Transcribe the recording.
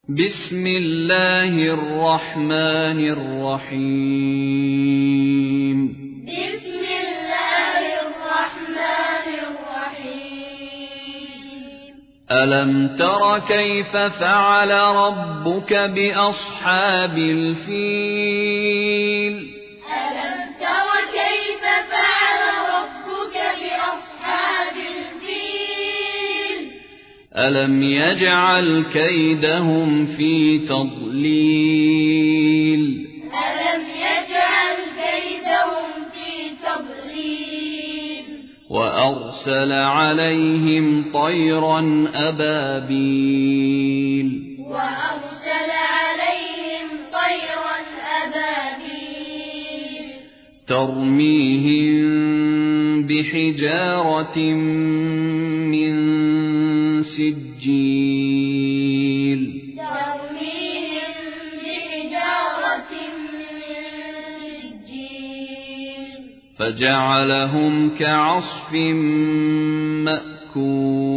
بسم الله الرحمن الرحيم بسم الله الرحمن الرحيم ألم تر كيف فعل ربك بأصحاب الفيل ألم تر كيف فعل ربك بأصحاب الفيل ألم يجعل كيدهم في تضليل ألم يجعل كيدهم في تضليل وأرسل عليهم طيرا أبابيل وأرسل عليهم طيرا أبابيل ترميهم بحجارة من سجيل ترميهم بحجارة من سجيل فجعلهم كعصف مأكول